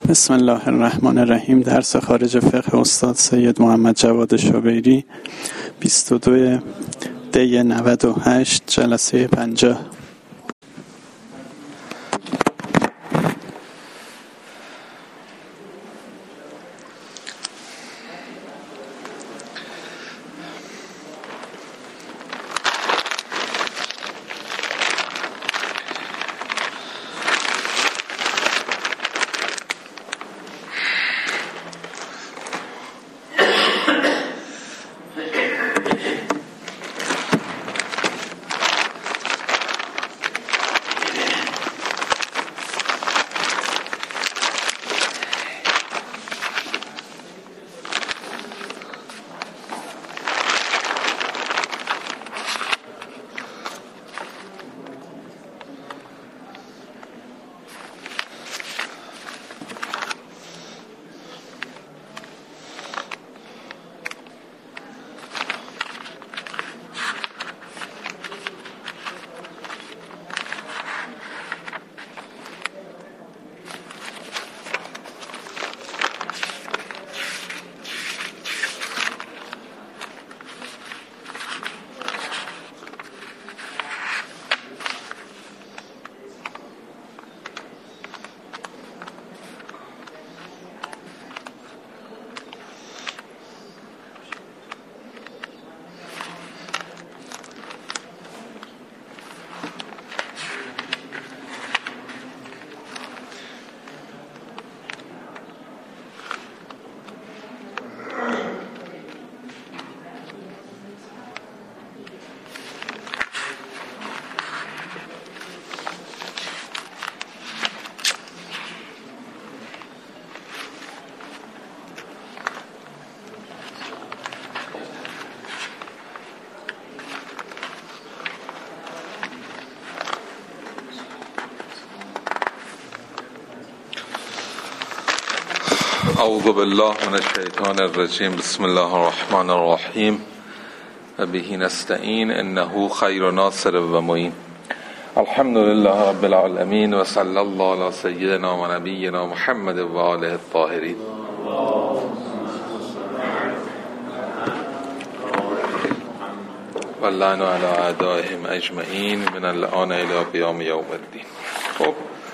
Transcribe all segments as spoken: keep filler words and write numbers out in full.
بسم الله الرحمن الرحیم. درس خارج فقه استاد سید محمد جواد شبیری، بیست و دو دی نود و هشت، جلسه پنجاه. اعوذ بالله من الشیطان الرجیم. بسم الله الرحمن الرحیم و به نستعین انه خیر ناصر و معین. الحمد لله رب العالمین و صلی الله علی سیدنا و نبینا محمد و آله الطاهرین. و اللعن علی اعدائهم اجمعین من الآن الی قیام یوم الدین. خب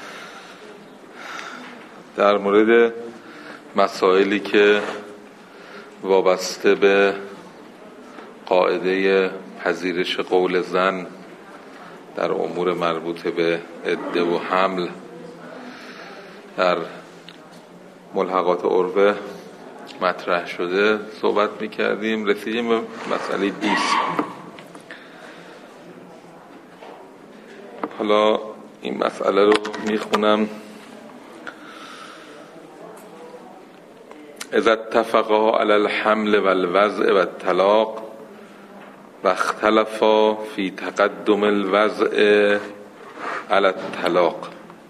در مورد مسائلی که وابسته به قاعده پذیرش قول زن در امور مربوط به عده و حمل در ملحقات عرفه مطرح شده صحبت می‌کردیم. رسیدیم به مسئله بیست. حالا این مسئله رو میخونم. اذا اتفقا علی الحمل والوضع والطلاق و اختلفا فی تقدم الوضع علی الطلاق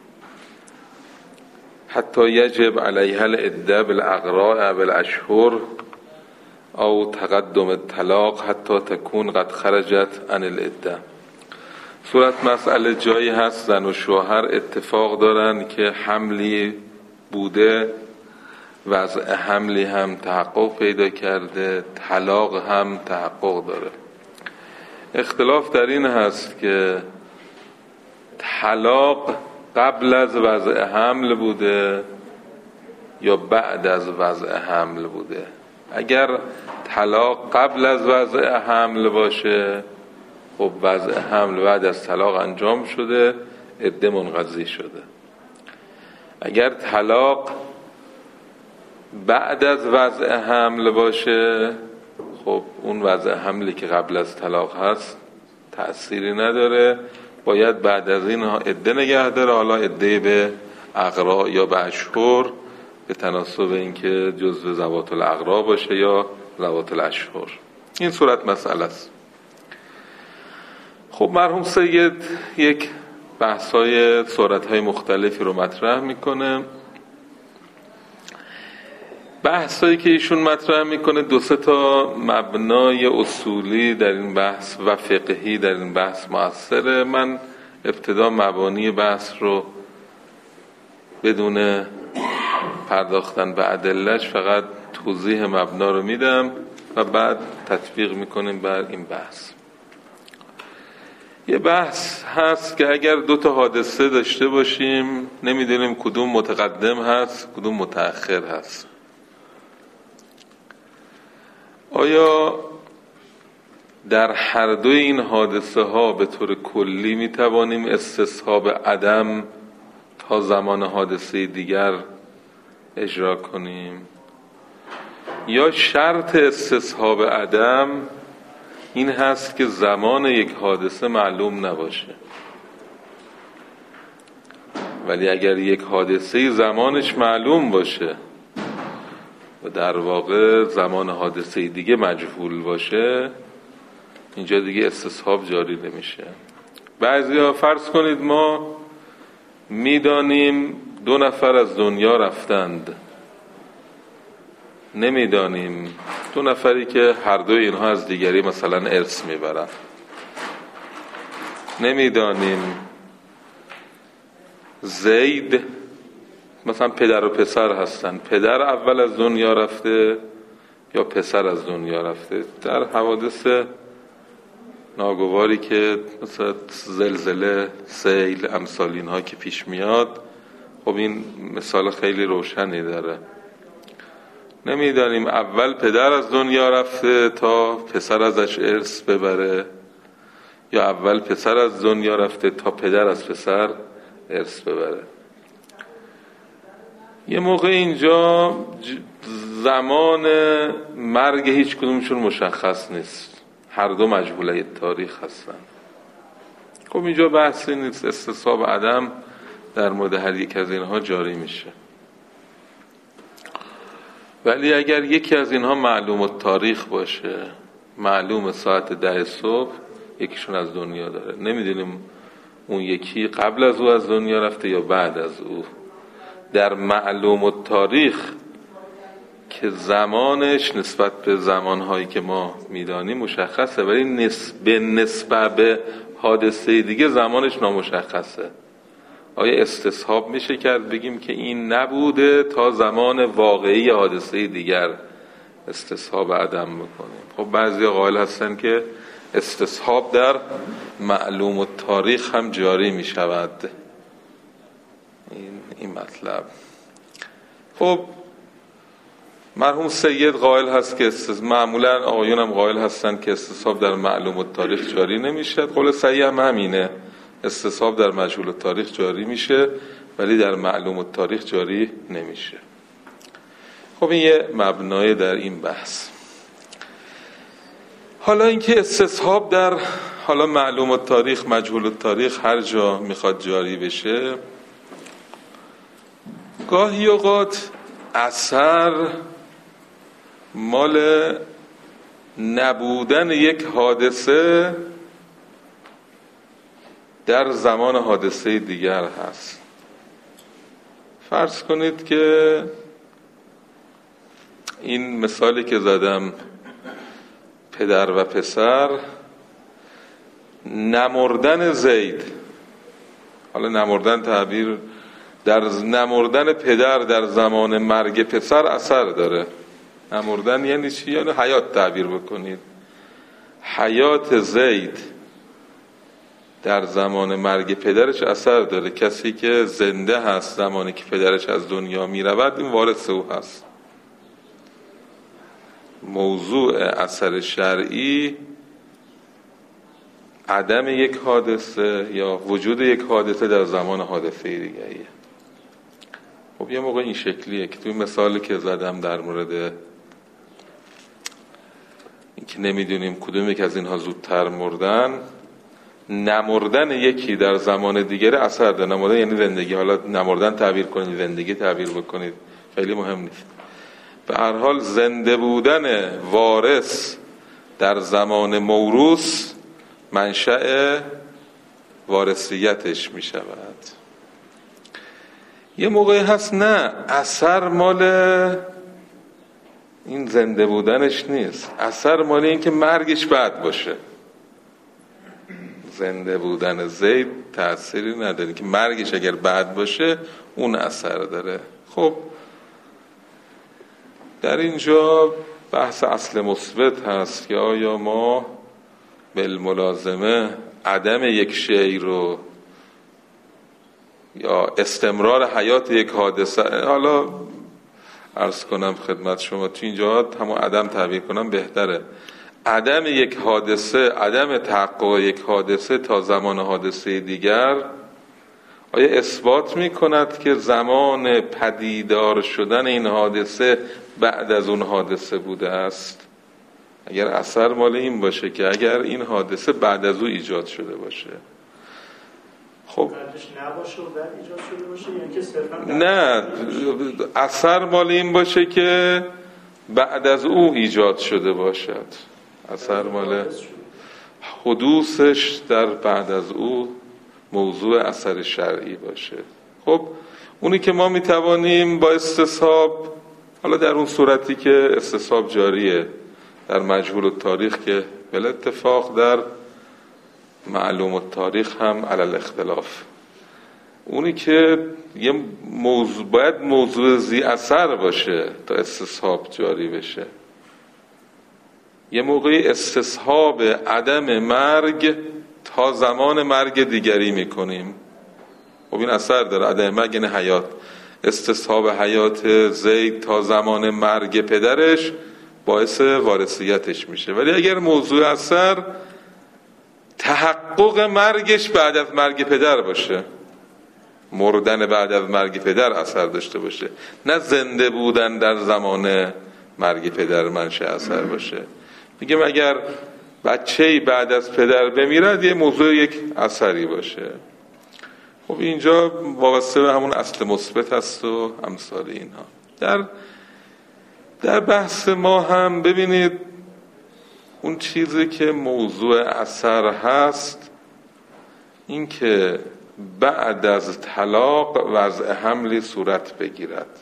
حتی یجب علیها العده بالاقراء بالاشهر او تقدم الطلاق حتی تکون قد خرجت عن العده. صورت مسئله جایی هست زن و شوهر اتفاق دارن که حملی بوده، وضع حملی هم تحقق پیدا کرده، طلاق هم تحقق داره. اختلاف در این هست که طلاق قبل از وضع حمل بوده یا بعد از وضع حمل بوده. اگر طلاق قبل از وضع حمل باشه، خب وضع حمل بعد از طلاق انجام شده، عده منقضی شده. اگر طلاق بعد از وضع حمل باشه، خب اون وضع حملی که قبل از طلاق هست تأثیری نداره، باید بعد از این عده نگه داره. حالا عده به اقرا یا به اشهر به تناسب اینکه جزء ذوات الاقرا باشه یا ذوات الاشهر. این صورت مسئله است. خب مرحوم سید یک بحث‌های صورت‌های مختلفی رو مطرح میکنه. بحثایی که ایشون مطرح میکنه دو سه تا مبنای اصولی در این بحث و فقهی در این بحث مؤثره. من ابتدا مبانی بحث رو بدون پرداختن به ادله‌اش فقط توضیح مبنا رو میدم و بعد تطبیق میکنیم بر این بحث. یه بحث هست که اگر دو تا حادثه داشته باشیم نمیدونیم کدوم متقدم هست کدوم متأخر هست، آیا در هر دو این حادثه ها به طور کلی میتوانیم استصحاب عدم تا زمان حادثه دیگر اجرا کنیم، یا شرط استصحاب عدم این هست که زمان یک حادثه معلوم نباشه، ولی اگر یک حادثه زمانش معلوم باشه و در واقع زمان حادثه دیگه مجهول باشه اینجا دیگه استصحاب جاری نمیشه. بعضیا فرض کنید ما میدانیم دو نفر از دنیا رفتند، نمیدانیم دو نفری که هر دو اینها از دیگری مثلا ارث میبرن، نمیدانیم زید مثلا پدر و پسر هستن، پدر اول از دنیا رفته یا پسر از دنیا رفته. در حوادث ناگواری که مثلا زلزله، سیل، امثال اینها که پیش میاد، خب این مثال خیلی روشنی داره. نمیدانیم اول پدر از دنیا رفته تا پسر ازش ارث ببره یا اول پسر از دنیا رفته تا پدر از پسر ارث ببره. یه موقع اینجا زمان مرگ هیچ کدومشون مشخص نیست، هر دو مجهوله تاریخ هستن. خب اینجا بحثی نیست، استصحاب عدم در مورد هر یک از اینها جاری میشه. ولی اگر یکی از اینها معلوم التاریخ باشه، معلوم ساعت ده صبح یکیشون از دنیا داره، نمیدونیم اون یکی قبل از او از دنیا رفته یا بعد از او، در معلوم التاریخ که زمانش نسبت به زمانهایی که ما میدانیم مشخصه، ولی نسبت نسبت به حادثه دیگه زمانش نامشخصه. آیا استصحاب میشه کرد بگیم که این نبوده تا زمان واقعی حادثه دیگر استصحاب عدم بکنیم؟ خب بعضی قائل هستن که استصحاب در معلوم التاریخ هم جاری میشود. این این مطلب. خب مرحوم سید قائل هست که معمولا آقایون هم قائل هستن که استصحاب در معلوم التاریخ جاری نمیشه. قول صحیح هم همینه، استصحاب در مجهول التاریخ جاری میشه ولی در معلوم التاریخ جاری نمیشه. خب این یه مبنای در این بحث. حالا اینکه استصحاب در حالا معلوم التاریخ، مجهول التاریخ هر جا میخواد جاری بشه، گاهی اوقات اثر مال نبودن یک حادثه در زمان حادثه دیگر هست. فرض کنید که این مثالی که زدم، پدر و پسر، نمردن زید، حالا نمردن تعبیر در نمردن پدر در زمان مرگ پسر اثر داره. نمردن یعنی چی؟ یعنی حیات تعبیر بکنید. حیات زید در زمان مرگ پدرش اثر داره. کسی که زنده هست زمانی که پدرش از دنیا می رود این وارث او هست. موضوع اثر شرعی عدم یک حادثه یا وجود یک حادثه در زمان حادثه دیگریه. خب یه موقع این شکلیه که توی مثالی که زدم در مورد اینکه نمیدونیم کدوم یک از اینها زودتر مردن، نمردن یکی در زمان دیگری اثر داره. نمردن یعنی زندگی، حالا نمردن تعبیر کنید، زندگی تعبیر بکنید، خیلی مهم نیست. به هر حال زنده بودن وارث در زمان موروث منشأ وارثیتش می شود. یه موقعی هست نه، اثر مال این زنده بودنش نیست، اثر مال این که مرگش بعد باشه. زنده بودن زید تأثیری نداره، که مرگش اگر بعد باشه اون اثر داره. خب در اینجا بحث اصل مثبت هست که آیا ما بالملازمه عدم یک شیء رو یا استمرار حیات یک حادثه، حالا عرض کنم خدمت شما تو اینجا همون عدم تعبیر کنم بهتره، عدم یک حادثه، عدم تحقق یک حادثه تا زمان حادثه دیگر آیا اثبات می کند که زمان پدیدار شدن این حادثه بعد از اون حادثه بوده است؟ اگر اثر مال این باشه که اگر این حادثه بعد از او ایجاد شده باشه، خب نباشه و بعد ایجاد شده باشه، یعنی که صرفا نه، اثر مال این باشه که بعد از او ایجاد شده باشد، اثر مال حدوثش در بعد از او موضوع اثر شرعی باشه. خب اونی که ما میتوانیم با استصحاب، حالا در اون صورتی که استصحاب جاریه در مجهول التاریخ که بلا اتفاق در معلوم التاریخ هم علی الاختلاف، اونی که یه موضوع باید موضوع ذی اثر باشه تا استصحاب جاری بشه. یه موقعی استصحاب عدم مرگ تا زمان مرگ دیگری میکنیم، خب این اثر داره، عدم مرگ یعنی حیات، استصحاب حیات زید تا زمان مرگ پدرش باعث وارثیتش میشه. ولی اگر موضوع اثر تحقق مرگش بعد از مرگ پدر باشه، مردن بعد از مرگ پدر اثر داشته باشه، نه زنده بودن در زمان مرگ پدر منشأ اثر باشه، میگم اگر بچه‌ای بعد از پدر بمیرد یه موضوع یک اثری باشه. خب اینجا وابسته به همون اصل مثبت هست و امثال اینها. در در بحث ما هم ببینید اون چیزی که موضوع اثر هست این که بعد از طلاق وضع حملی صورت بگیرد،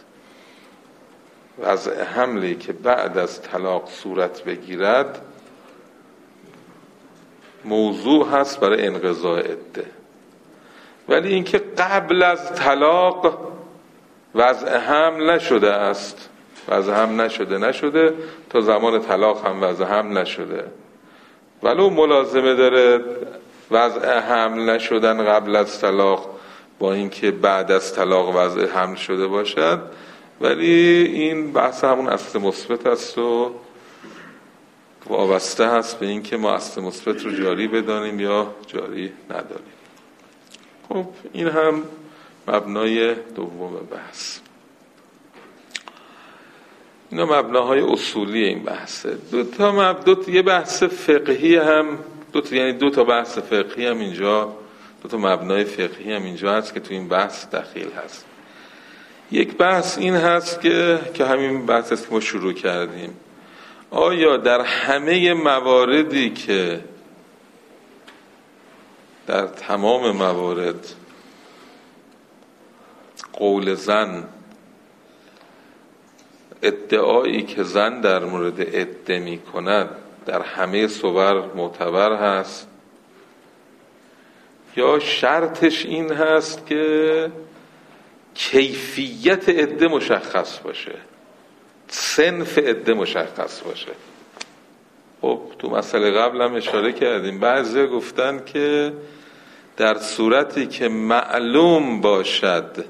وضع حملی که بعد از طلاق صورت بگیرد موضوع هست برای انقضاء عده. ولی اینکه قبل از طلاق وضع حمل نشده است، وضع حمل نشده نشده تا زمان طلاق هم وضع حمل نشده، ولو ملازمه داره وضع حمل نشدن قبل از طلاق با اینکه بعد از طلاق وضع حمل شده باشد، ولی این بحث همون اصل مثبت است و وابسته هست به اینکه ما اصل مثبت رو جاری بدانیم یا جاری نداریم. خب این هم مبنای دوم بحث. اینا مبناهای اصولی این بحثه. دو تا مب... دو تا یه بحث فقهی هم دو تا یعنی دو تا بحث فقهی هم اینجا، دو تا مبنای فقهی هم اینجا هست که تو این بحث دخیل هست. یک بحث این هست که که همین بحث است که ما شروع کردیم، آیا در همه مواردی که در تمام موارد قول زن، ادعایی که زن در مورد عده می کند در همه صور معتبر هست، یا شرطش این هست که کیفیت عده مشخص باشه، صنف عده مشخص باشه؟ خب تو مسئله قبل هم اشاره کردیم، بعضی گفتن که در صورتی که معلوم باشد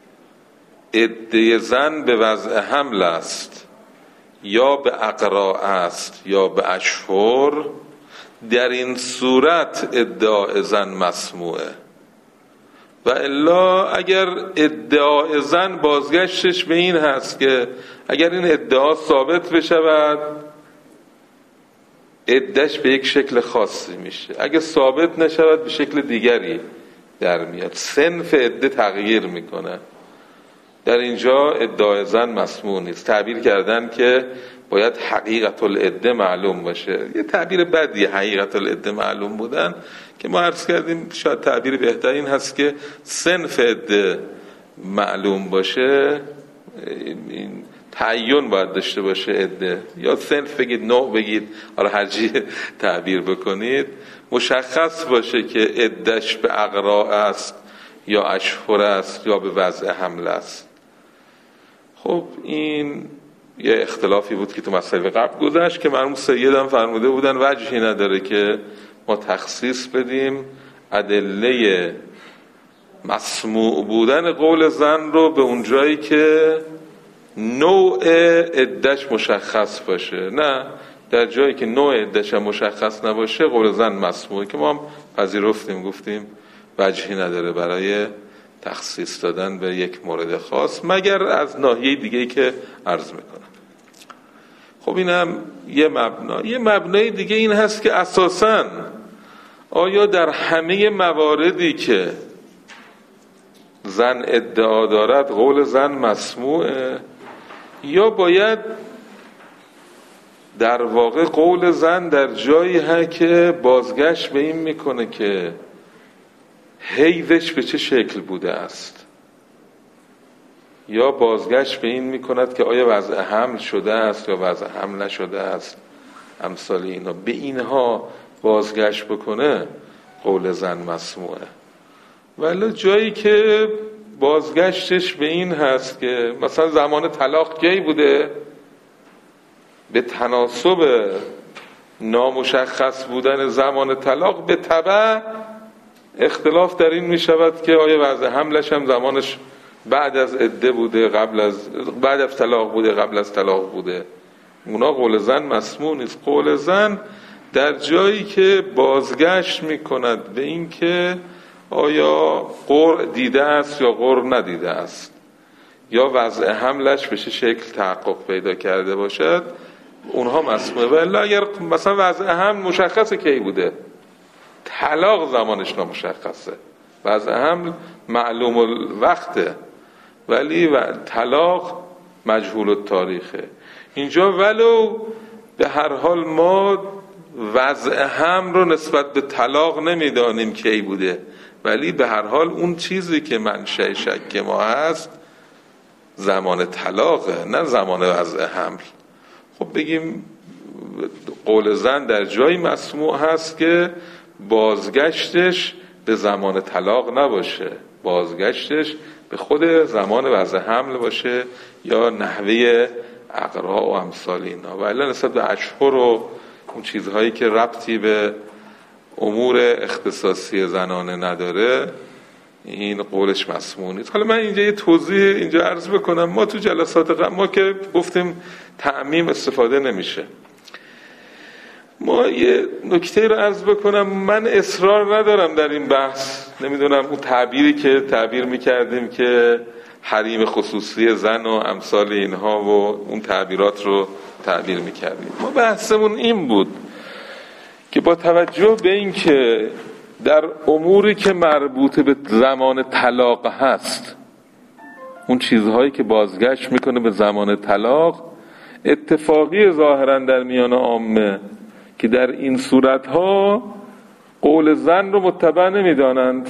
عده زن به وضع حمل است یا به اقراء است یا به اشهر، در این صورت ادعای زن مسموعه. و الا اگر ادعای زن بازگشتش به این هست که اگر این ادعا ثابت بشود عده‌اش به یک شکل خاصی میشه، اگر ثابت نشود به شکل دیگری در میاد، صنف عده تغییر میکنه. در اینجا ادعای زن مسموع نیست. تعبیر کردن که باید حقیقت العده معلوم باشه، یه تعبیر بدی حقیقت العده معلوم بودن، که ما عرض کردیم شاید تعبیر بهترین هست که صنف عده معلوم باشه. این تعین باید داشته باشه عده، یا صنف بگید، نوع بگید، حالا هر چی تعبیر بکنید، مشخص باشه که عده‌اش به اقراء است یا اشهر است یا به وضع حمل است. خب این یه اختلافی بود که تو مسائل قبل گذشت که مرحوم سید هم فرموده بودن وجهی نداره که ما تخصیص بدیم ادله مسموع بودن قول زن رو به اون جایی که نوع عده‌اش مشخص باشه، نه در جایی که نوع عده‌اش مشخص نباشه قول زن مسموعه، که ما هم پذیرفتیم گفتیم وجهی نداره برای تخصیص دادن به یک مورد خاص مگر از ناحیه دیگه‌ای که عرض میکنم. خب اینم یه مبنا. یه مبنای دیگه این هست که اساساً آیا در همه مواردی که زن ادعا دارد قول زن مسموعه، یا باید در واقع قول زن در جایی هست که بازگشت به این میکنه که حیضش به چه شکل بوده است، یا بازگشت به این میکند که آیا وضع حمل شده است یا وضع حمل نشده است، امثال اینا، به اینها بازگشت بکنه قول زن مسموعه. ولی جایی که بازگشتش به این هست که مثلا زمان طلاق کی بوده، به تناسب نامشخص بودن زمان طلاق به تبع اختلاف در این می شود که آیا وضع حملش هم زمانش بعد از عده بوده، قبل از بعد از طلاق بوده، قبل از طلاق بوده. اونا قول زن مسموع نیست. قول زن در جایی که بازگشت می کند به این که آیا قرع دیده است یا قرع ندیده است، یا وضع حملش به چه شکل تحقق پیدا کرده باشد، اونها مسموعه. ولی اگر مثلا وضع حمل مشخصه کی بوده، طلاق زمانش نامشخصه، وضع حمل معلوم الوقته ولی طلاق مجهول التاریخه، اینجا ولو به هر حال ما وضع حمل رو نسبت به طلاق نمیدانیم کی بوده، ولی به هر حال اون چیزی که منشأ شک ما هست زمان طلاقه، نه زمان وضع حمل. خب بگیم قول زن در جایی مسموع هست که بازگشتش به زمان طلاق نباشه، بازگشتش به خود زمان وضع حمل باشه یا نحوه اقراء و امثال اینا. ولی نسبت به اشهر و اون چیزهایی که ربطی به امور اختصاصی زنانه نداره این قولش مسموع نیست. حالا من اینجا یه توضیح اینجا عرض بکنم. ما تو جلسات قبل ما که گفتیم تعمیم استفاده نمیشه، ما یه نکته رو عرض بکنم. من اصرار ندارم در این بحث، نمیدونم اون تعبیری که تعبیر میکردیم که حریم خصوصی زن و امثال اینها و اون تعبیرات رو تعبیر میکردیم، ما بحثمون این بود که با توجه به این که در اموری که مربوط به زمان طلاق هست، اون چیزهایی که بازگشت میکنه به زمان طلاق، اتفاقی ظاهرا در میان عامه که در این صورتها قول زن رو متبع نمیدانند.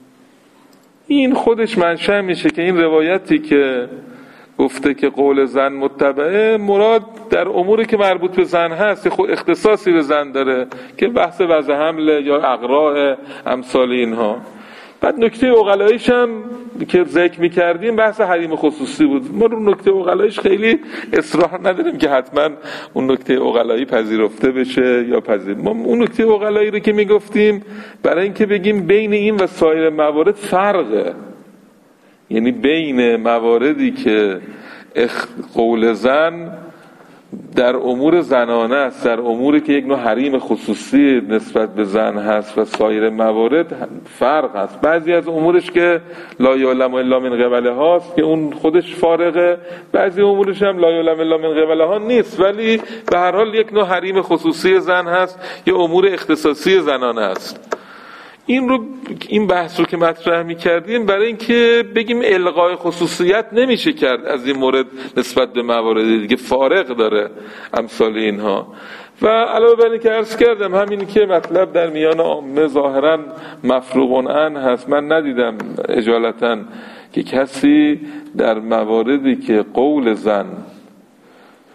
این خودش منشأ میشه که این روایتی که گفته که قول زن متبعه، مراد در اموری که مربوط به زن هست، خود اختصاصی به زن داره که بحث وضع حمل یا اقراء امثال اینها. بعد نکته عقلاییش هم که ذکر می‌کردیم بحث حریم خصوصی بود. ما رو نکته عقلاییش خیلی اصرار نداریم که حتما اون نکته عقلایی پذیرفته بشه یا پذیر. ما اون نکته عقلایی رو که میگفتیم برای اینکه بگیم بین این و سایر موارد فرقه، یعنی بین مواردی که قول زن در امور زنانه است، در اموری که یک نوع حریم خصوصی نسبت به زن هست و سایر موارد فرق هست. بعضی از امورش که لا یعلم الا من قبله هاست که اون خودش فارغه، بعضی امورش هم لا یعلم الا من قبله ها نیست ولی به هر حال یک نوع حریم خصوصی زن هست یا امور اختصاصی زنانه است. این رو این بحث رو که مطرح می‌کردیم برای اینکه بگیم الغای خصوصیت نمیشه کرد از این مورد نسبت به موارد دیگه، فارق داره امثال اینها. و علاوه بر این که عرض کردم همین که مطلب در میان عامه ظاهراً مفروغ عنه هست، من ندیدم اجالتاً که کسی در مواردی که قول زن،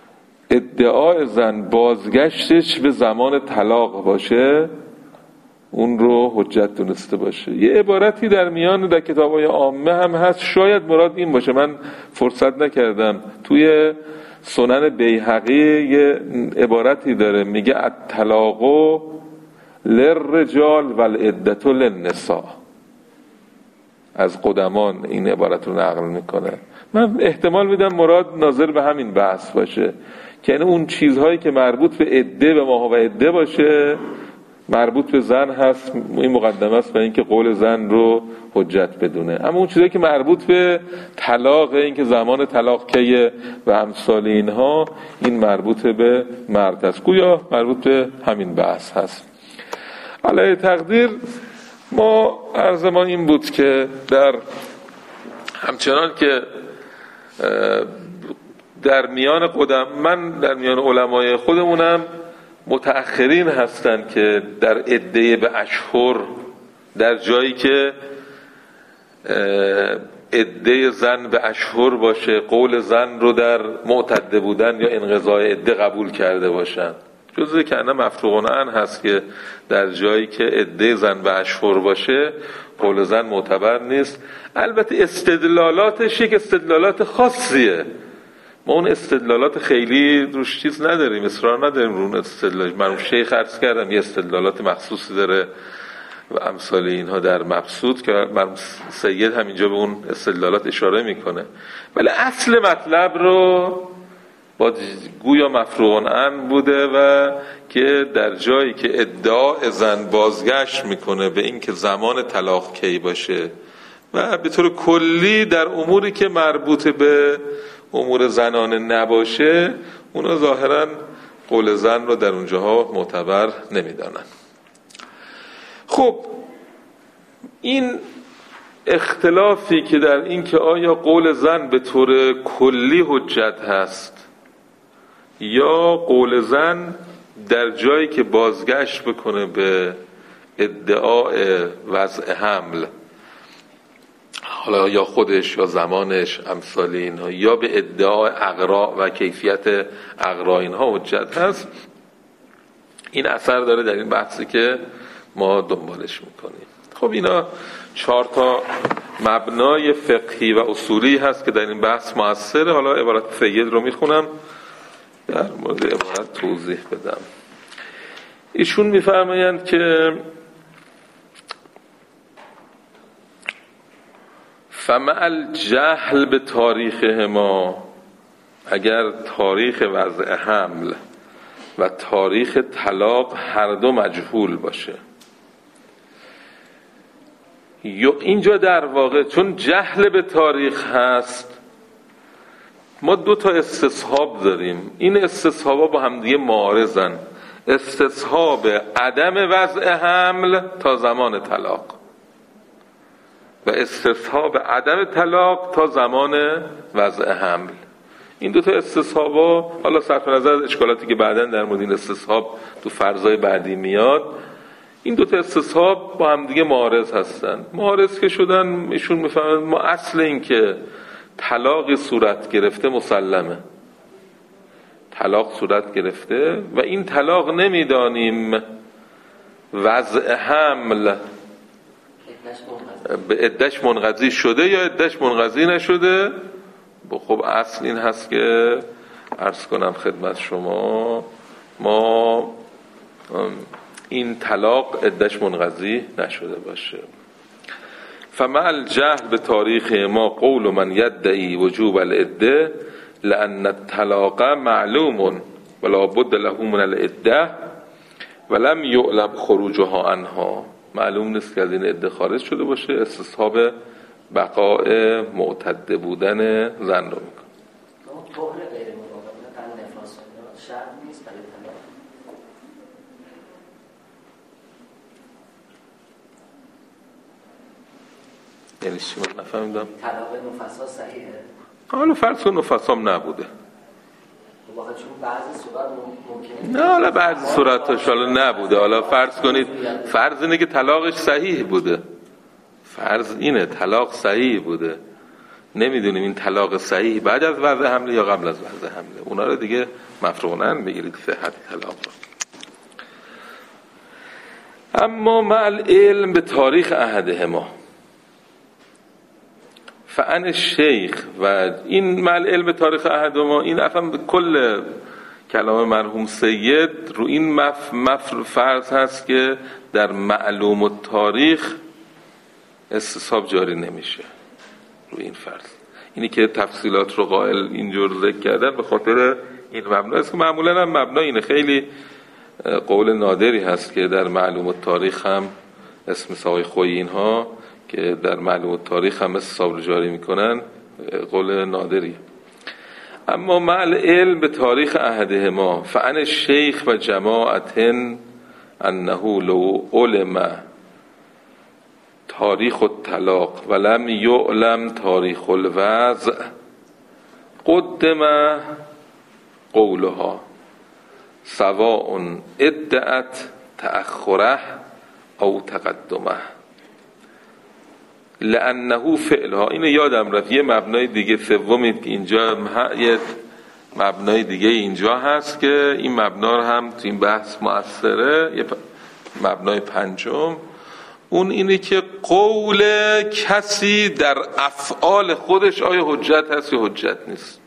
ادعای زن بازگشتش به زمان طلاق باشه اون رو حجت دونسته باشه. یه عبارتی در میان در کتاب‌های عامه هم هست، شاید مراد این باشه، من فرصت نکردم. توی سنن بیهقی یه عبارتی داره میگه الطلاق للرجال والعدة للنساء. از قدمان این عبارت رو نقل میکنه. من احتمال میدم مراد ناظر به همین بحث باشه که یعنی اون چیزهایی که مربوط به عده و ماها و عده باشه مربوط به زن هست، این مقدمه است و اینکه قول زن رو حجت بدونه. اما اون چیزایی که مربوط به طلاق، این که زمان طلاق کیه و امثال اینها، این مربوط به مرد است. گویا مربوط به همین بحث هست. علیه تقدیر ما عرض ما این بود که در همچنان که در میان قدم من در میان علمای خودمونم متأخرین هستن که در عده به اشهر، در جایی که عده زن به اشهر باشه، قول زن رو در معتده بودن یا انقضای عده قبول کرده باشن. جزء که انا مفروغ عنه هست که در جایی که عده زن به اشهر باشه قول زن معتبر نیست. البته استدلالاتش یک استدلالات خاصیه، ما اون استدلالات خیلی روش چیز نداریم، اصرار نداریم رو اون استدلال. من شیخ عرض کردم یه استدلالات مخصوصی داره و امثال اینها در مبسوط که من سید همینجا به اون استدلالات اشاره میکنه، ولی اصل مطلب رو با گویا مفروغ عنه بوده و که در جایی که ادعا زن بازگشت میکنه به این که زمان طلاق کی باشه و به طور کلی در اموری که مربوط به امور زنانه نباشه، اونا ظاهرا قول زن رو در اونجاها معتبر نمیدانن. خب این اختلافی که در این که آیا قول زن به طور کلی حجت هست یا قول زن در جایی که بازگشت بکنه به ادعای وضع حمل، حالا یا خودش یا زمانش امثال اینها، یا به ادعای اقراء و کیفیت اقراء اینها حجت هست، این اثر داره در این بحثی که ما دنبالش میکنیم. خب اینا چهار تا مبنای فقهی و اصولی هست که در این بحث مؤثره. حالا عبارت سید رو میخونم در مورد عبارت توضیح بدم. ایشون میفرمایند که فمع الجهل به تاریخهما، اگر تاریخ وضع حمل و تاریخ طلاق هر دو مجهول باشه، یا اینجا در واقع چون جهل به تاریخ هست ما دو تا استصحاب داریم، این استصحابا با هم دیگه معارضن. استصحاب عدم وضع حمل تا زمان طلاق و استصحاب عدم طلاق تا زمان وضع حمل. این دو تا استصحابا، حالا صرف نظر از اشکالاتی که بعداً در مورد این استصحاب تو فرضای بعدی میاد، این دو تا استصحاب با هم دیگه معارض هستن. معارض که شدن ایشون میفهمن ما اصل این که طلاق صورت گرفته مسلمه، طلاق صورت گرفته و این طلاق نمیدانیم وضع حمل به عده‌اش منقضی شده یا عده‌اش منقضی نشده. خب اصل این هست که عرض کنم خدمت شما ما این طلاق عده‌اش منقضی نشده باشه. فمع الجهل به تاریخ ما قول من یدعی وجوب العده لأن الطلاق معلوم ولا بد له من العده ولم یعلم خروجها عنها. معلوم نیست که از این عده خارج شده باشه، استصحاب بقاء معتده بودن زن رو میکنه. طهر غیر مراقبه در نفاس شرط نیست برای طلاق. یعنی چی؟ من نفهمیدم. طلاق نفسا صحیحه؟ حالا فرض کن نفسام نبوده. واقعا چون بعضی صورت ممکنه نه، حالا بعضی صورتاش حالا نبوده. حالا فرض کنید فرض اینه که طلاقش صحیح بوده، فرض اینه طلاق صحیح بوده، نمیدونیم این طلاق صحیح بعد از وضع حمله یا قبل از وضع حمله، اونا رو دیگه مفروغ عنه بگیرید صحت طلاق رو. اما مع العلم به تاریخ احدهما فعن الشیخ، و این مع العلم به تاریخ احدهما این افهم کل کلام مرحوم سید رو این مف... مف... فرض هست که در معلوم التاریخ استصحاب جاری نمیشه. رو این فرض، اینی که تفصیلات رو قائل اینجور ذکر کردن به خاطر این مبنا است که معمولا هم مبنا اینه. خیلی قول نادری هست که در معلوم التاریخ هم اسم ساقی خویی اینها که در معلوم التاریخ هم استصحاب رو جاری میکنن، قول نادری. اما مع العلم به تاریخ احدهما فعن الشیخ و جماعت انه لو علم تاریخ الطلاق ولم یعلم تاریخ الوضع قدم قولها سواء ادعت تأخره او تقدمه لانه فعلها. اینو یادم رفت یه مبنای دیگه سومی که اینجا یه مبنای دیگه اینجا هست که این مبنا هم تو این بحث مؤثره، یه مبنای پنجم، اون اینه که قول کسی در افعال خودش آیا حجت هست یا حجت نیست.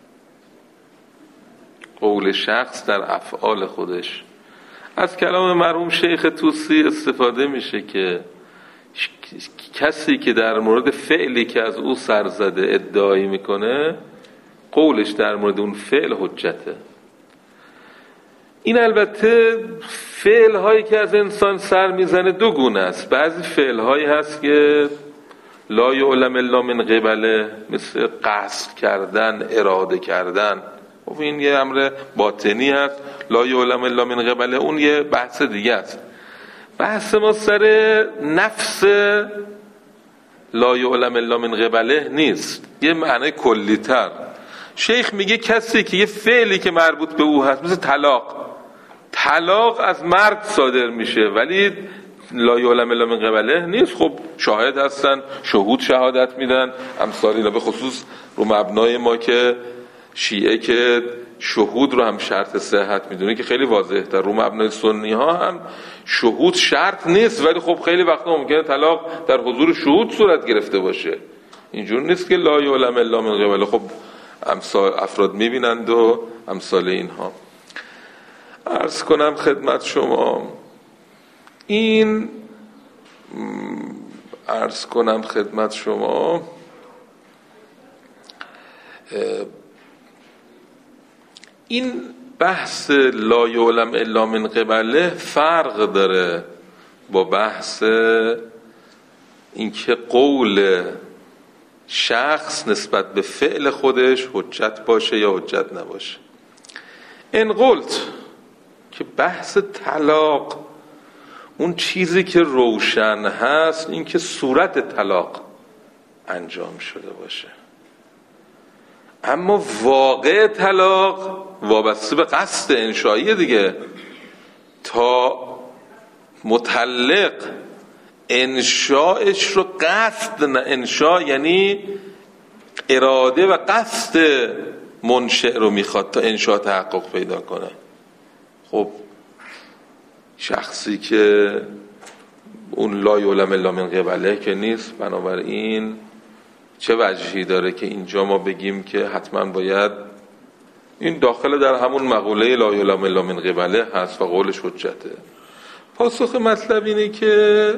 قول شخص در افعال خودش. از کلام مرحوم شیخ طوسی استفاده میشه که کسی که در مورد فعلی که از او سر زده ادعایی میکنه قولش در مورد اون فعل حجته. این البته فعل هایی که از انسان سر میزنه دو گونه است. بعضی فعل هایی هست که لا یعلم الا من قبله، مثل قصد کردن، اراده کردن، و این یه امر باطنی هست. لا یعلم الا من قبله اون یه بحث دیگه است. بحث ما سر نفس لا یعلم الا من قبله نیست، یه معنی کلی تر. شیخ میگه کسی که یه فعلی که مربوط به او هست، مثل طلاق، طلاق از مرد صادر میشه ولی لا یعلم الا من قبله نیست. خب شاهد هستن، شهود شهادت میدن، امثال اینا. به خصوص رو مبنای ما که شیعه که شهود رو هم شرط صحت میدونه که خیلی واضحه. در رو مبنای سنی ها هم شهود شرط نیست، ولی خب خیلی وقتا ممکنه طلاق در حضور شهود صورت گرفته باشه. اینجور نیست که لا یعلم الا من قبله. خب امثال افراد میبینند و امثال اینها. عرض کنم خدمت شما این عرض کنم خدمت شما این بحث لا یعلم الا من قبله فرق داره با بحث اینکه قول شخص نسبت به فعل خودش حجت باشه یا حجت نباشه. این قلت که بحث طلاق اون چیزی که روشن هست این که صورت طلاق انجام شده باشه، اما واقع طلاق وابسته به قصد انشایی دیگه. تا مطلق انشاءش رو قصد نه، انشا یعنی اراده و قصد منشأ رو میخواد تا انشاء تحقق پیدا کنه. خب شخصی که اون لا یعلم الا من قبله که نیست، بنابراین چه وجهی داره که اینجا ما بگیم که حتما باید این داخل در همون مقوله لا یعلم الا من قبله هست و قولش حجته؟ پاسخ مطلب اینه که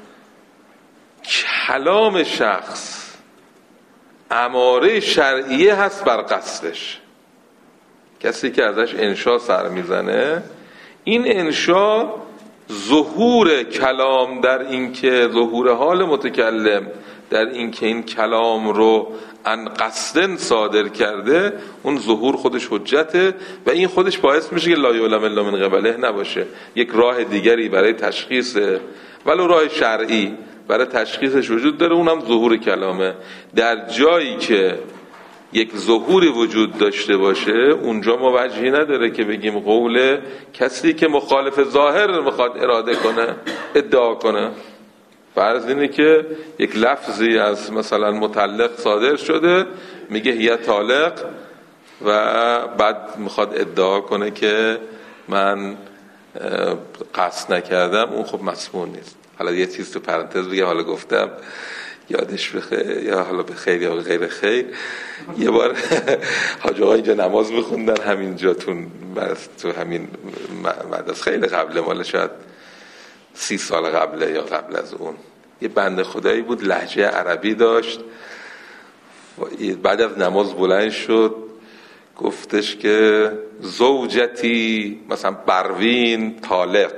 کلام شخص اماره شرعیه هست بر قصدش. کسی که ازش انشا سر میزنه، این انشا ظهور کلام در این که ظهور حال متکلم در این که این کلام رو ان قصدن صادر کرده، اون ظهور خودش حجته و این خودش باعث میشه که لا یعلم الا من قبله نباشه. یک راه دیگری برای تشخیص، ولو راه شرعی برای تشخیصش وجود داره، اونم ظهور کلامه. در جایی که یک ظهوری وجود داشته باشه اونجا ما وجهی نداره که بگیم قول کسی که مخالف ظاهر میخواد اراده کنه ادعا کنه. فرض اینه که یک لفظی از مثلا مطلق صادر شده، میگه هی طالق، و بعد میخواد ادعا کنه که من قصد نکردم اون خب مسموع نیست. حالا یه چیز تو پرانتز بگم، حالا گفتم یادش بخیر یا حالا به خیر یا به غیر خیر. یه بار حاج آقا اینجا نماز میخوندن همینجا تو همین مدرسه، خیلی قبل، مال شاید سی سال قبله یا قبل از اون. یه بنده خدایی بود لهجه عربی داشت، بعد از نماز بلند شد گفتش که زوجتی مثلا پروین طالق،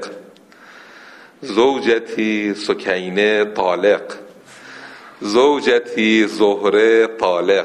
زوجتی سکینه طالق، زوجتی زهره طالق،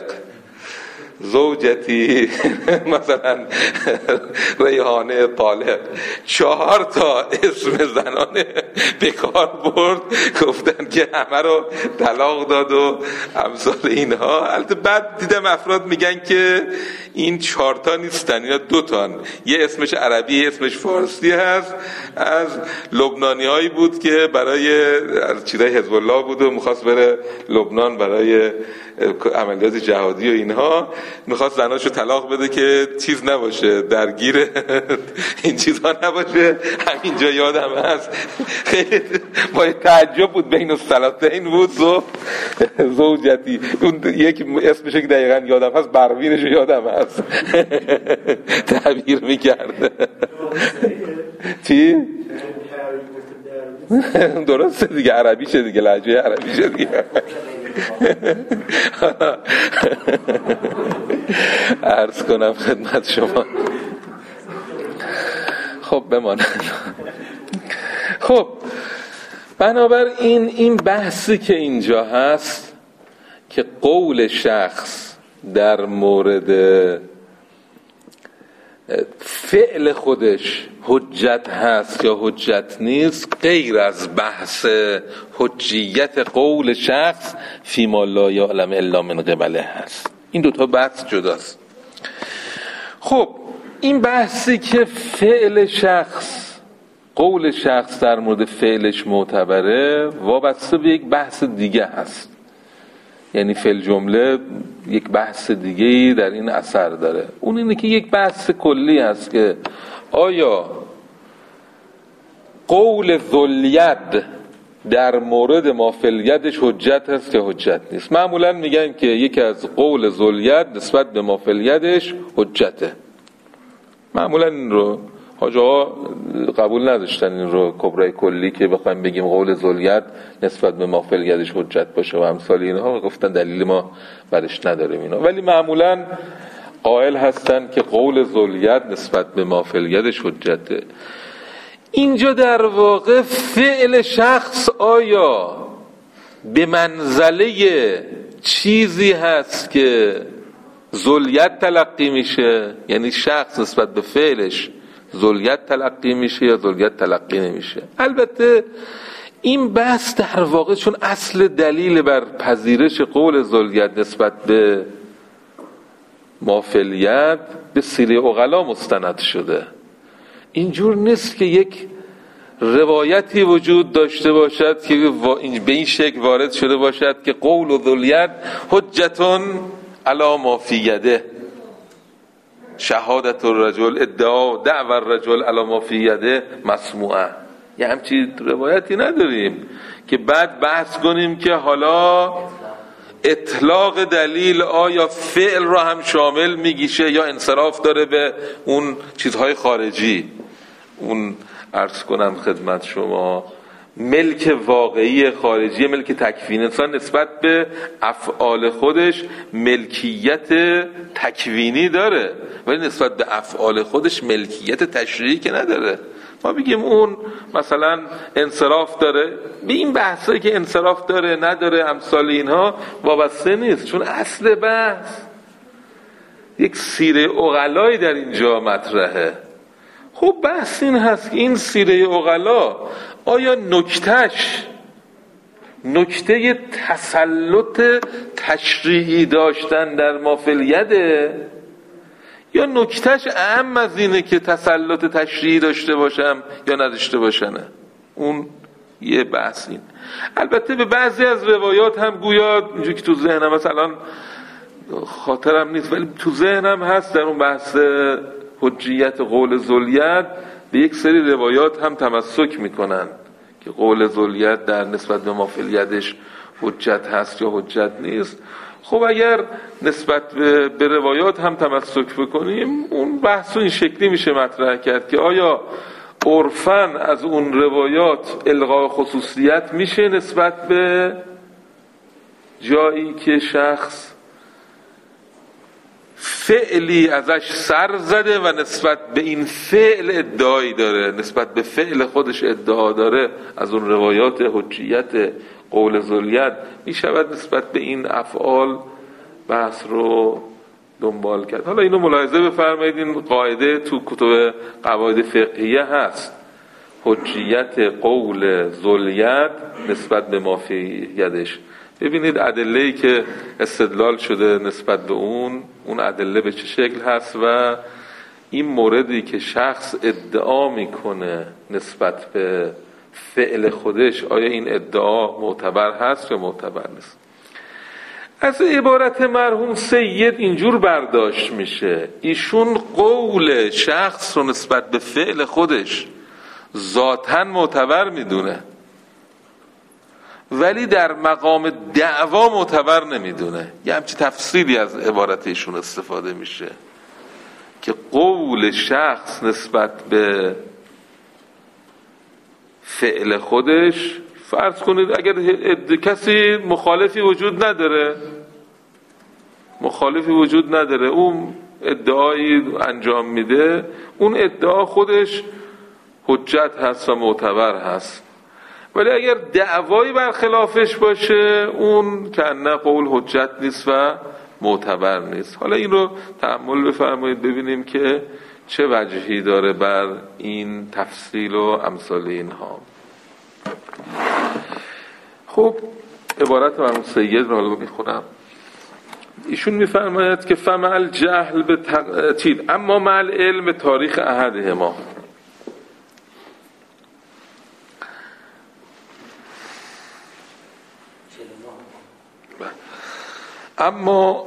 زوجتی مثلا ریحانه طالق. چهار تا اسم زنانه به کار برد، گفتن که همه رو طلاق داد و امثال اینها. البته بعد دیدم افراد میگن که این چهار تا نیستن، اینا دو تان، یه اسمش عربی یه اسمش فارسی هست. از لبنانی هایی بود که برای از چیزای حزب الله بود و میخواست بره لبنان برای عملیات جهادی و اینها، میخواست زناشو طلاق بده که چیز نباشه، درگیر این چیزها نباشه. همینجا یادم هست خیلی با تعجب بود، بین الثلاثین بود زو زوجتی. اون یک اسمش که دقیقاً یادم هست، بروینش یادم هست تعبیر میکرد. چی؟ درسته دیگه، عربیشه دیگه، لهجه عربیشه دیگه. عرض کنم خدمت شما. خب بماند. خب بنابراین این بحثی که اینجا هست که قول شخص در مورد فعل خودش حجت هست یا حجت نیست، غیر از بحث حجیت قول شخص فیما لا یعلم الا من قبله هست. این دوتا بحث جداست. خب این بحثی که فعل شخص، قول شخص در مورد فعلش معتبره، وابسته به یک بحث دیگه هست. یعنی فعل جمله یک بحث دیگه‌ای در این اثر داره. اون اینه که یک بحث کلی هست که آیا قول ذوالید در مورد ما فی الیدش حجت هست یا حجت نیست. معمولا میگن که یکی از قول ذوالید نسبت به ما فی الیدش حجته. معمولا این رو حاج آقا قبول نداشتن، این رو کبرای کلی که بخوایم بگیم قول ذوالید نسبت به ما فی الیدش حجت باشه و امثال اینها، گفتن دلیل ما برش نداریم اینا. ولی معمولا قائل هستن که قول ذوالید نسبت به ما فی الیدش حجته. اینجا در واقع فعل شخص آیا به منزله چیزی هست که ذوالید تلقی میشه، یعنی شخص نسبت به فعلش ذوالید تلقی میشه یا ذوالید تلقی نمیشه؟ البته این بحث در واقع چون اصل دلیل بر پذیرش قول ذوالید نسبت به ما فی الید به سیره عقلا مستند شده. اینجور نیست که یک روایتی وجود داشته باشد که به این شکل وارد شده باشد که قول ذوالید حجتون علی ما فی یده، شهادت الرجل ادعا دعوی الرجل علی ما فی یده مسموعه. یه همچین روایتی نداریم که بعد بحث کنیم که حالا اطلاق دلیل آیا فعل را هم شامل میگیشه یا انصراف داره به اون چیزهای خارجی. اون عرض کنم خدمت شما ملک واقعی خارجی، ملک تکوینی. انسان نسبت به افعال خودش ملکیت تکوینی داره ولی نسبت به افعال خودش ملکیت تشریعی که نداره. ما بگیم اون مثلا انصراف داره، به این بحثایی که انصراف داره نداره امثال اینها وابسته نیست، چون اصل بحث یک سیره عقلایی در اینجا مطرحه. خب بحث این هست که این سیره عقلا آیا نکتهش نکته تسلط تشریعی داشتن در ما فی الیده یا نکتهش اهم از اینه که تسلط تشریعی داشته باشم یا نداشته باشنه؟ اون یه بحث این. البته به بعضی از روایات هم گویا اینجوری که تو ذهنم مثلا خاطرم نیست ولی تو ذهنم هست در اون بحث حجیت قول ذوالید به یک سری روایات هم تمسک میکنن که قول ذوالید در نسبت به ما فی الیدش حجت هست یا حجت نیست. خب اگر نسبت به, به روایات هم تمسک بکنیم، اون بحث این شکلی میشه مطرح کرد که آیا عرفاً از اون روایات الغاء خصوصیت میشه نسبت به جایی که شخص فعلی ازش سر زده و نسبت به این فعل ادعایی داره، نسبت به فعل خودش ادعا داره، از اون روایات حجیت قول ذوالید میشود نسبت به این افعال بحث رو دنبال کرد. حالا اینو ملاحظه بفرمایید، این قاعده تو کتب قواعد فقهیه هست، حجیت قول ذوالید نسبت به ما فی یدش. ببینید ادله‌ای که استدلال شده نسبت به اون اون ادله به چه شکل هست و این موردی که شخص ادعا میکنه نسبت به فعل خودش آیا این ادعا معتبر هست یا معتبر نیست. از عبارت مرحوم سید اینجور برداشت میشه ایشون قول شخص رو نسبت به فعل خودش ذاتاً معتبر میدونه، ولی در مقام دعوا معتبر نمیدونه. یه همچی تفصیلی از عبارت ایشون استفاده میشه که قول شخص نسبت به فعل خودش، فرض کنید اگر کسی مخالفی وجود نداره مخالفی وجود نداره اون ادعایی انجام میده، اون ادعا خودش حجت هست و معتبر هست، ولی اگر دعوایی برخلافش باشه اون که نه قول حجت نیست و معتبر نیست. حالا این رو تأمل بفرمایید ببینیم که چه وجهی داره بر این تفصیل و امثال اینها. خب عبارت مرحوم سید رو حالا میخونم. ایشون میفرماید که فمع الجهل به تقتید اما مع العلم به تاریخ احدهما. اما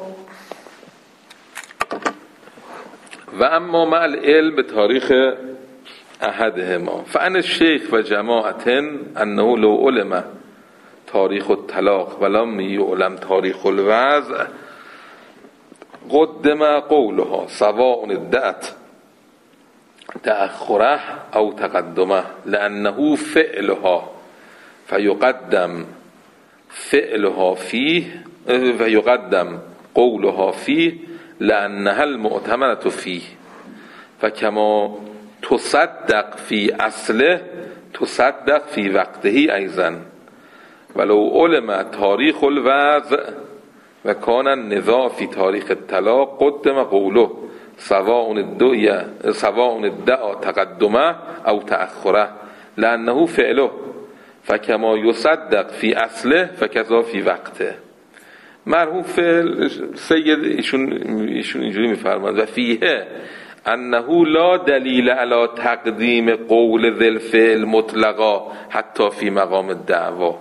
و اما مع العلم به تاریخ احدهما فان الشیخ و جماعت انه لو علم تاریخ الطلاق ولم یعلم تاریخ الوضع قدم قولها سواء ادعت تأخره او تقدمه لانه فعلها فیقدم فعلها فيه ويقدم قولها فيه لأنها المؤتمنة فيه فكما تصدق في أصله تصدق في وقته أيضا ولو علم تاريخ الوضع وكان النزاع في تاريخ الطلاق قدم قوله سواء ادعى سواء ادعى تقدمه أو تأخره لأنه فعله فكما يصدق في أصله فكذا في وقته. مرحوم فعل سید ایشون ایشون اینجوری میفرماند و فیه انه لا دلیل علی تقدیم قول ذی الفعل مطلقا حتی فی مقام الدعوا.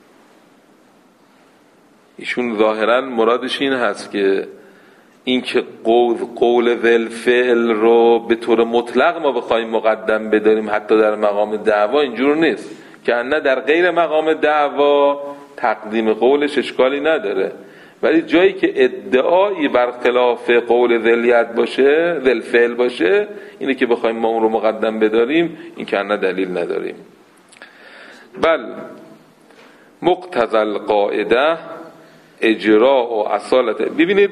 ایشون ظاهرا مرادش این هست که این که قول قول ذی الفعل رو به طور مطلق ما بخوایم مقدم بداریم حتی در مقام دعوا اینجور نیست، که نه در غیر مقام دعوا تقدیم قولش اشکالی نداره، ولی جایی که ادعایی برخلاف قول ذلیت باشه ذل فعل باشه اینه که بخوایم ما اون رو مقدم بداریم، این که نه دلیل نداریم. بل مقتضی القاعده اجراء و اصالت. ببینید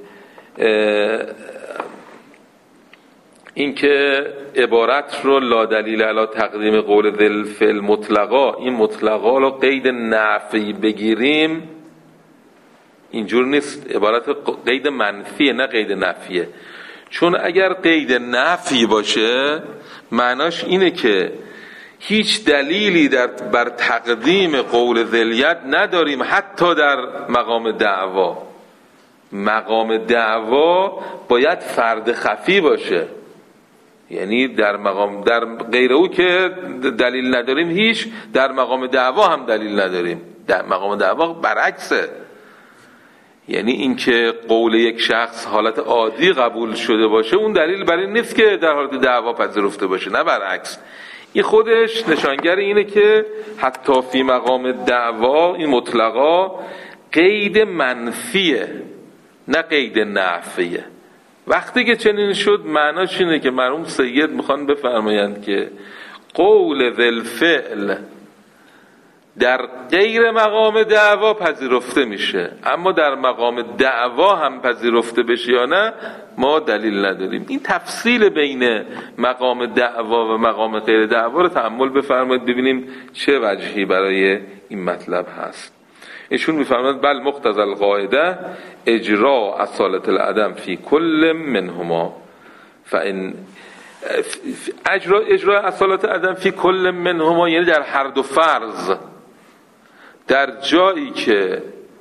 این که عبارت رو لا دلیل علی تقدیم قول ذل فعل مطلقا، این مطلقا رو قید نفی بگیریم اینجور نیست، عبارت قید منفیه نه قید نفیه. چون اگر قید نفی باشه معناش اینه که هیچ دلیلی در بر تقدیم قول ذلیت نداریم حتی در مقام دعوا. مقام دعوا باید فرد خفی باشه، یعنی در مقام در غیر او که دلیل نداریم هیچ، در مقام دعوا هم دلیل نداریم. در مقام دعوا برعکسه، یعنی اینکه قول یک شخص حالت عادی قبول شده باشه اون دلیل برای این نیست که در حالت دعوا پذیرفته باشه، نه برعکس. این خودش نشانگر اینه که حتی فی مقام دعوا این مطلقا قید منفیه نه قید نفیه. وقتی که چنین شد معناش اینه که مرحوم سید میخوان بفرمایند که قول ذل فعل در غیر مقام دعوا پذیرفته میشه، اما در مقام دعوا هم پذیرفته بشه یا نه ما دلیل نداریم. این تفصیل بین مقام دعوا و مقام غیر دعوا رو تأمل بفرمایید ببینیم چه وجهی برای این مطلب هست. ایشون میفرماید بل مقتضی القاعده اجرا اصالت العدم فی کل منهما، فان اجرا اجرا اصالت العدم فی کل منهما یعنی در هر دو فرض، در جایی که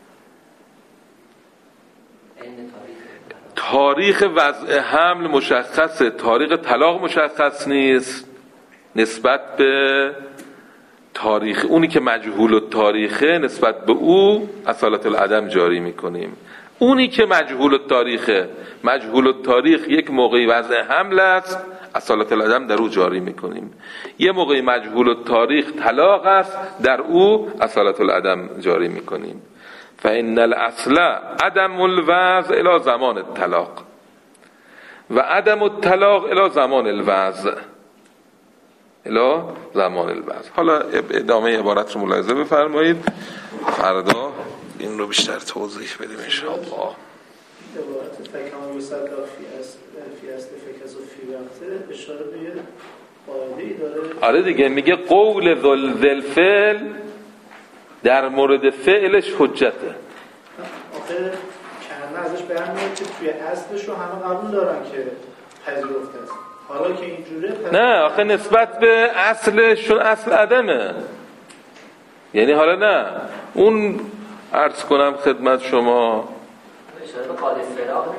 تاریخ وضع حمل مشخصه، تاریخ طلاق مشخص نیست، نسبت به تاریخ اونی که مجهول التاریخه نسبت به او اصالت العدم جاری میکنیم. اونی که مجهول التاریخه، مجهول التاریخ یک موقعی وضع حمل است، اصالت العدم در او جاری میکنیم. یه موقعی مجهول التاریخ طلاق است، در او اصالت العدم جاری میکنیم. فإن الاصل عدم الوضع الى زمان الطلاق و عدم الطلاق الى زمان الوضع الى زمان الوضع. حالا ادامه عبارت رو ملاحظه بفرمایید، فردا این رو بیشتر توضیح بدیم ان شاء الله. عبارت فکما یصدق فی اصل فی اصل فکز و فی وقت اشاره به یه قاعده‌ای داره. آره دیگه، میگه قول ذل فعل در مورد فعلش حجته. آخه کنه ازش بیان میاد که توی اصلش رو همه قبول دارن که پذیرفته است. حالا که اینجوره نه، آخه نسبت به اصلشون اصل عدمه. یعنی حالا نه اون عرض کنم خدمت شما اشاره به قاعده فراق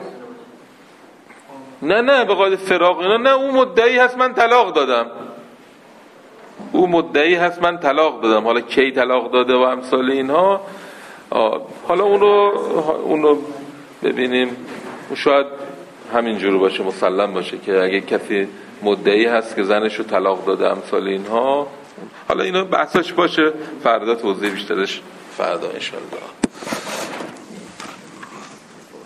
نه نه به قاعده فراق اینا نه، اون مدعی هست من طلاق دادم، اون مدعی هست من طلاق دادم، حالا کی طلاق داده و امثال اینها. حالا اون رو اون رو ببینیم، شاید همینجور باشه، مسلم باشه که اگه کسی مدعی هست که زنش رو طلاق داده امثال اینها، حالا اینا بحثش باشه، فردا توضیح بیشترش فردا ان شاء الله.